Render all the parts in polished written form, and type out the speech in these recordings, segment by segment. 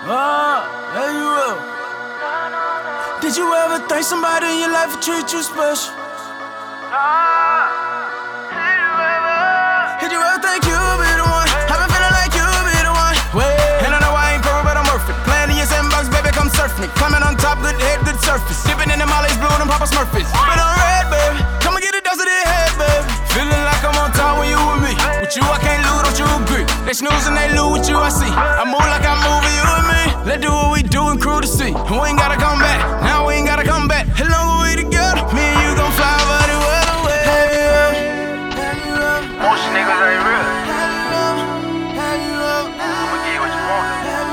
There you will. Did you ever think somebody in your life would treat you special? Did you ever think you'd be the one? I've been feeling like you'd be the one. And I know I ain't pro, but I'm worth it. Playing in your sandbox, baby, come surf me. Climbing on top, good head, good surface. Dipping in the Molly's blue and Papa Smurfs. But I'm red, baby. Come and get a dust of their head, baby. Feeling like I'm on top when you with me. With you, I can't lose, don't you agree? They snooze and they lose with you, I see. I move like I move with you and me. Let's do what we do and crew to see. We ain't gotta come back, now we ain't gotta come back. As long as we together, me and you gon' fly over the world away. Most niggas ain't real. I'ma give you what you want.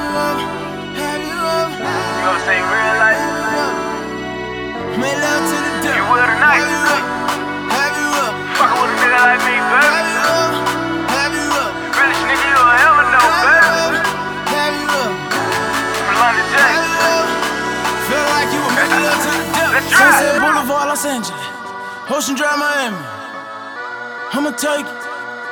You ever seen real life? Made love to the devil. You will tonight. Fuckin' with a nigga like me, baby. Realest nigga you'll ever know, baby. From London J. Feel like you were making love to the devil. Let's try it. Sunset Boulevard, Los Angeles. Ocean Drive, Miami. I'ma take it.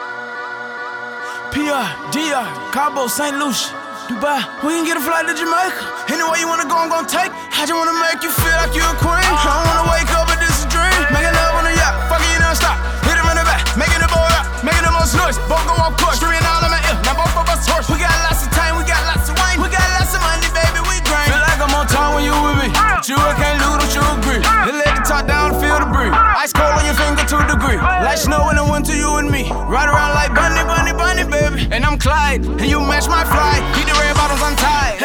PR, DR, Cabo, St. Lucia, Dubai. We can get a flight to Jamaica. Anywhere you wanna go, I'm gon' take. I just wanna make you feel like you're a queen. I don't wanna wake up, but this is a dream. Making love on the yacht, fucking you non-stop. Hit him in the back, making the boy up, making the most noise. Both go off course, screaming all in my ear. Now both of us horse. We got lots of time, we got lots of wine. We got lots of money, baby, we grind. Feel like I'm on top when you with me. But you, I can't lose, don't you agree? They let the top down, feel the breeze. Ice cold on your finger, 2 degrees. Like snow in the winter, you and me. Ride around like bunny, bunny, bunny, baby. And I'm Clyde, and you match my fly. Keep the red bottoms untied.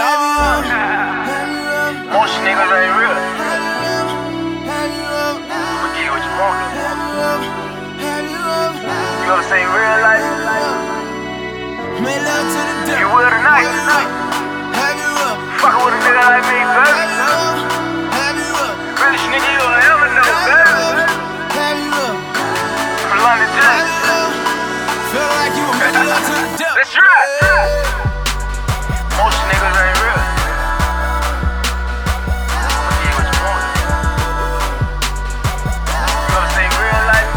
Most niggas ain't real. I'ma give you what you want. You ever seen real life? Made love to the devil. You will tonight. Fuckin' with a nigga like me, baby. Realest nigga you'll ever know, baby. From London J. Feel like you were making love to the devil. Let's try it. Most niggas ain't real. I'ma give you what you want. You ever seen real life?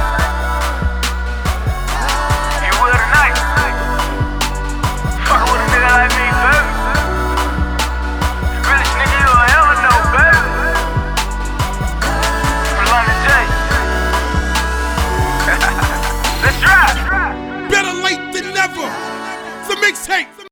You will tonight. Fuckin' with a nigga like me, baby. Realest nigga you'll ever know, baby. From London J. Let's try it. Better late than never. The mixtape.